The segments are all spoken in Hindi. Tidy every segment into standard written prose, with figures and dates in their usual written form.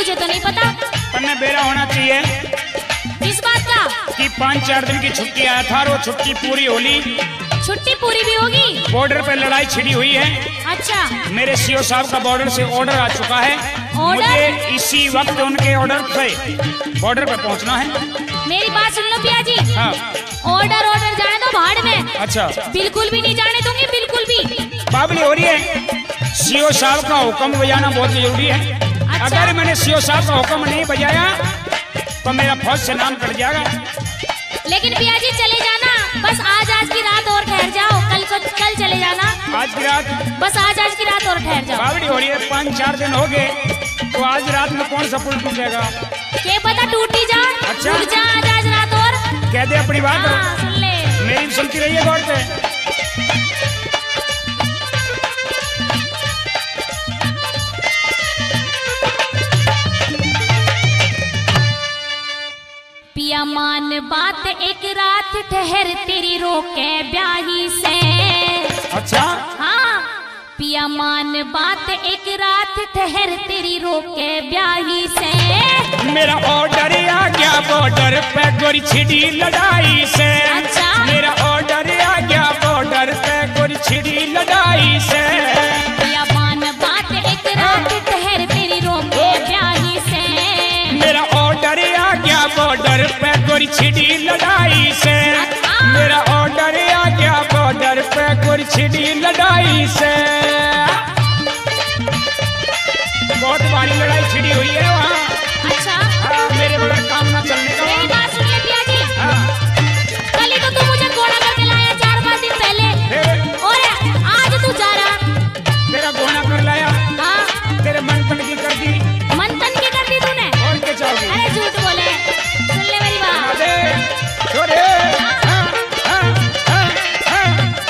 मुझे तो नहीं पता। तन्ने बेरा होना चाहिए किस बात का? कि 5-4 दिन की छुट्टी आया था और वो छुट्टी पूरी होली। छुट्टी पूरी भी होगी? बॉर्डर पे लड़ाई छिड़ी हुई है। अच्छा। मेरे सीओ साहब का बॉर्डर से ऑर्डर आ चुका है। मुझे इसी वक्त उनके ऑर्डर पे बॉर्डर पे पहुंचना है। मेरी बात सुन लो पिया जी। हाँ। ऑर्डर जाने दो भाड़ में। अच्छा। बिल्कुल भी नहीं जाने दूंगी, बिल्कुल भी। बाबली हो रही है। सीओ साहब का हुक्म बजाना बहुत जरूरी है। अच्छा। अगर मैंने सीओ साहब का हुक्म नहीं बजाया तो मेरा फौज से नाम कट जाएगा। लेकिन पिया जी चले जाना, बस आज की रात और ठहर जाओ। कल चले जाना। आज की रात? बस आज की रात और ठहर जाओ। बावड़ी हो रही है, 5-4 दिन हो गए तो आज रात में कौन सा पुल टूटेगा? क्या पता टूट ही जा। अच्छा। टूट जा आज रात और। कह दे अपनी बात। हाँ, सुन ले। मेरी भी सुनती रही है गौर से। पिया मान बात एक रात ठहर तेरी रोके ब्याही से। अच्छा। हाँ। पिया मान बात एक रात ठहर तेरी रोके ब्याही से। मेरा ऑर्डर आ गया बॉर्डर पे गोरी छिड़ी लड़ाई से। अच्छा। मेरा ऑर्डर आ गया बॉर्डर पे गोरी छिड़ी लड़ाई से। पिया मान बात एक रात ठहर तेरी रोके ब्याही से। मेरा ऑर्डर आ गया बॉर्डर पे गोरी छिड़ी लड़ाई से। मेरा ऑर्डर आ गया बॉर्डर पे गोरी छिड़ी लड़ाई से। बहुत भारी लड़ाई छिड़ी हुई है वहाँ। अच्छा। मेरे बगैर काम ना चलने का। मेरी बात सुन ले पिया जी। हाँ। कल ही तो तू मुझे घोड़ा करके लाया 4-5 दिन पहले, और आज तू जा रहा। तेरा घोड़ा कर लाया? हाँ। तेरे मंथन की कर दी? मंथन की कर दी तूने? और क्या चाहोगी? अरे झूठ बोले। सुन ले मेरी बात। छोड़े। हाँ, हाँ, हाँ, हाँ।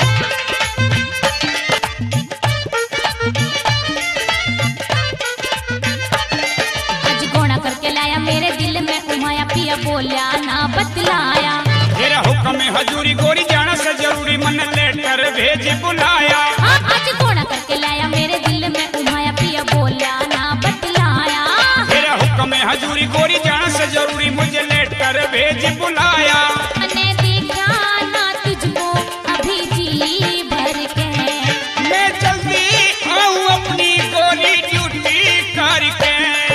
आज घोड़ा करके लाया मेरे दिल में उमाया, पिया बोलिया ना बतलाया। तेरा हुक्म है हजूरी गोरी जाना से जरूरी मन लेटर भेज बुलाया। हाँ। आज घोड़ा करके लाया मेरे दिल में उमाया, पिया बोलिया ना बतलाया। तेरा हुक्म है हजूरी गोरी जाना से जरूरी मुझे लेटर भेज बुलाया। मैंने देखा ना तुझको अभी जी भर के। मैं जल्दी आऊं अपनी गोरी ड्यूटी करके।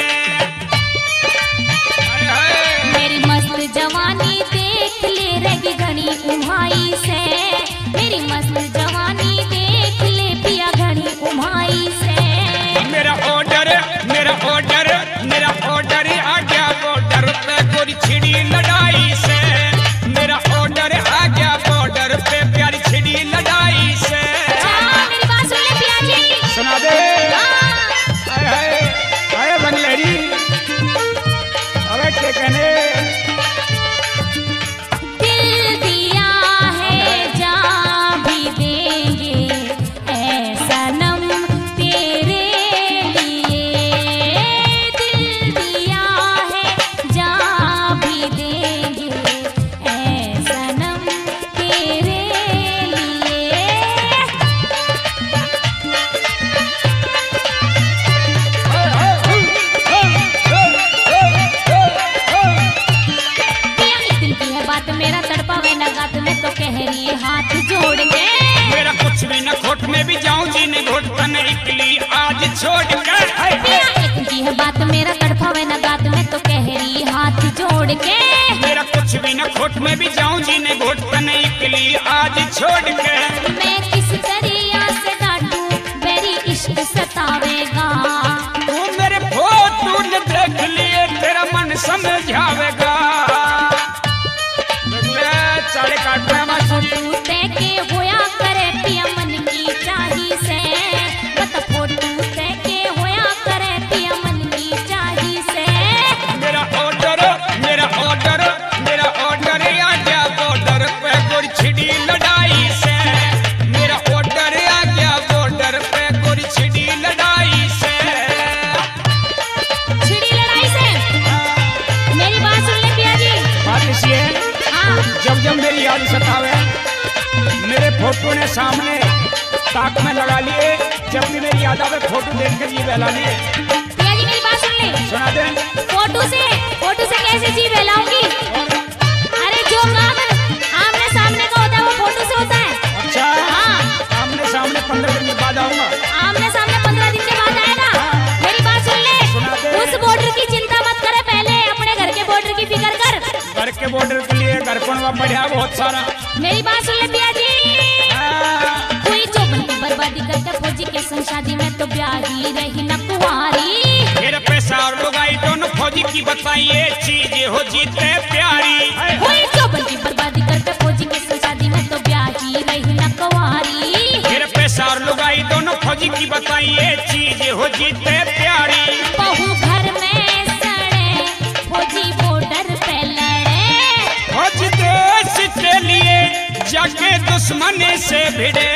मेरी मस्त जवानी देख ले रगी घनी उम्हाई से। मेरी मस्त जवानी देख ले पिया घनी उम्हाई से। मेरा ऑर्डर आ गया बॉर्डर पे गोरी छिड़ी लड़ाई से। मेरा ऑर्डर आ गया बॉर्डर पे प्यारी छिड़ी लड़ाई से। मेरी बात सुन ले पिया जी। सुना दे। आए बंगलेरी। अबे क्या कहने? दिल दिया है जा भी देंगे ऐ सनम तेरे लिए। दिल दिया है जा भी देंगे ऐ सनम तेरे लिए। पिया इस दिल की है बात मेरा तड़पावे न गात में तो कह रही है हाथ जोड़ के। मेरा कुछ भी न खोट में भी जाऊं जीने घोट तन इकली आज छोड़ कर। पिया एक की है बात मेरा तड़पावे न गात में तो कह रही है हाथ जोड़ के। मेरा कुछ भी न खोट में भी जाऊं जीने घोट तन इकली आज छोड़ के। मैं किस दरिया से डाटू मेरी इश्क सतावेगा। तू मेरे फोटो न देख लिए तेरा मन समझावेगा। साढ़े काटना मत। फोटू तय के होया करे पिया मन की चाही से। बता फोटू तय के होया करे पिया मन की चाही से। मेरा ऑर्डर आ गया बॉर्डर पे गोरी छिड़ी लड़ाई से। मेरा ऑर्डर आ गया बॉर्डर पे गोरी छिड़ी लड़ाई से। छिड़ी लड़ाई से? मेरी बात सुन ले पिया जी। बात इसी है। हाँ। जब मेरी याद सतावे मेरे फोटो ने सामने ताक में लगा लिए। जब भी मेरी याद आवे फोटो देख कर ये बहला लिए। पिया जी मेरी बात बात सुन ले। सुना दे। फोटो से कैसे जी बहलाऊंगी? अरे जो काम आमने सामने का होता है वो फोटो से होता है। अच्छा हाँ। आमने सामने 15 दिन बाद आऊंगा। आमने सामने 15 दिन के बाद आएगा। मेरी बात सुन ले। सुना दे। उस बॉर्डर की चिंता मत करे, पहले अपने घर के बॉर्डर की फिक्र कर। घर के बॉर्डर के लिए घर बनवा बढ़िया बहुत सारा। मेरी बात सुन ले पिया जी। कोई चौबन की बर्बादी करता फौजी के संग शादी में तो ब्याही रही न कुंवारी। मेरे पैसा और लुगाई दोनों फौजी की बताइए चीज हो जीते प्यारी। कोई चौबन की बर्बादी करता फौजी के संग शादी में तो ब्याही रही न कुंवारी। मेरे पैसा और लुगाई दोनों फौजी की बताइए चीज हो जीते प्यारी। बहू घर में सड़े फौजी बॉर्डर पे लड़े। फौज देश के लिए जाके दुश्मन से भिड़े।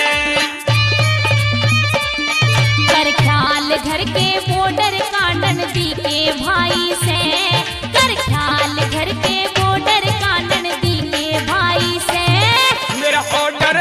कर ख्याल घर के बॉर्डर का ननदी के भाई से। कर ख्याल घर के बॉर्डर का ननदी के भाई से। मेरा ऑर्डर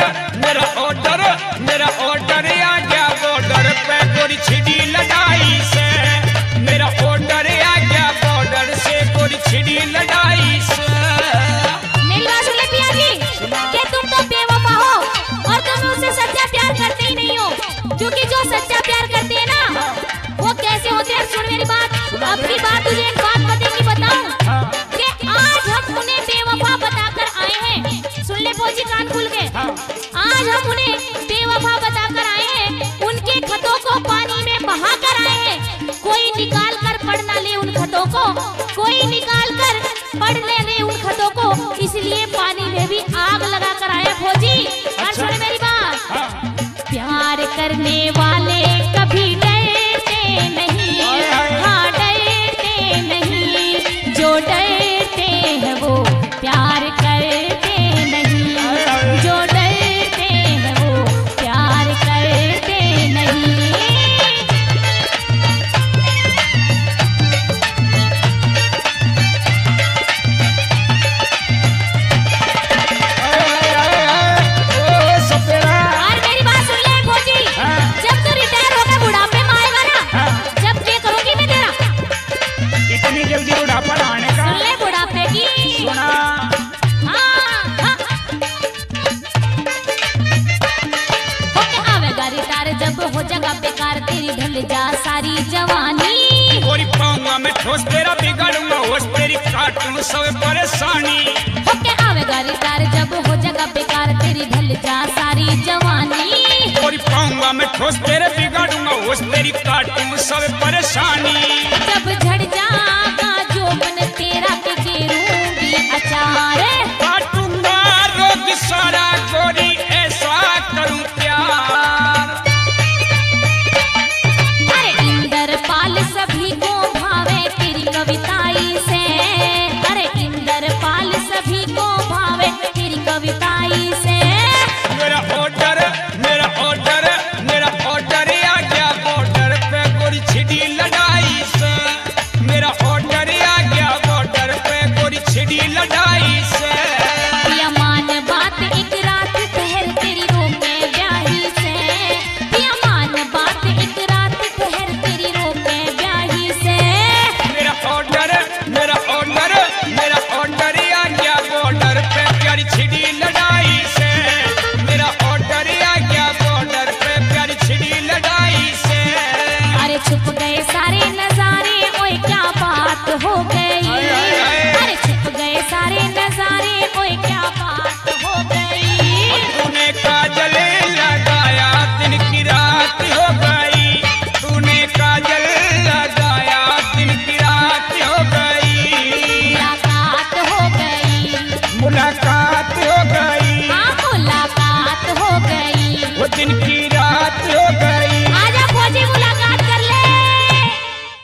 आ गया बॉर्डर पे गोरी छिड़ी लड़ाई से। मेरा ऑर्डर आ गया बॉर्डर से गोरी छिड़ी लड़ाई से। मेरी बात सुन ले पिया जी कि तुम तो बेवफा हो और तुम उससे सच्चा प्यार करते ही नहीं हो। क्योंकि जो सच्चा प्यार करते हैं ना वो कैसे होते हैं, सुन मेरी बात। अब की बात तुझे एक बात बताऊं कि आज हम उन्हें बेवफा बताकर आए हैं। सुन ले फौजी कान खुल के। आज हम उन्हें बेवफा बताकर आए हैं। उनके खतों को पानी में बहा कर आए हैं। कोई निकाल कर पढ़ ना ले उन खतों को, कोई निकाल कर पढ़ ले उन खतों को, इसलिए पानी में भी आग लगा कर आए फौजी। और सुन मेरी बात, प्यार करने वाले कभी डरते नहीं। हाँ डरते नहीं, जो डरते हैं वो प्यार करते नहीं। जो डरते हैं वो प्यार करते नहीं। और मेरी बात सुन ले फौजी, जब तू रिटायर होकर बुढ़ापे में आएगा ना, जब ये करूंगी मैं तेरा। इतनी जल्दी बुढ़ापा आने का? सुन ले बुढ़ापे की। सुना। हाँ। होके आवेगा रिटायर जब हो जगह बेकार तेरी ढल जा सारी जवानी। गोरी पाऊंगा मैं ठोस तेरा बिगाड़ूंगा होश तेरी काटूं सब परेशानी। होके आवेगा रिटायर जब हो जगह बेकार तेरी ढल जा सारी जवानी। गोरी पाऊंगा मैं ठोस तेरे बिगाड़ूंगा होश तेरी काटूं सब परेशानी। जब झड़ जागा जोबन तेरा के गिरूंगी अचार। काटूंगा रोग सारा गोरी ऐसा करूं प्यार। अरे इंद्रपाल सभी को भावे तेरी कविताई से। अरे इंद्रपाल सभी को भावे तेरी कविताई से। मेरा ऑर्डर आ गया बॉर्डर पे गोरी छिड़ी लड़ाई से। मेरा ऑर्डर आ गया बॉर्डर पे गोरी छिड़ी लड़ाई से। पिया मान बात एक रात ठहर तेरी रोके ब्याही से। पिया मान बात एक रात ठहर तेरी रोके ब्याही से। मेरा ऑर्डर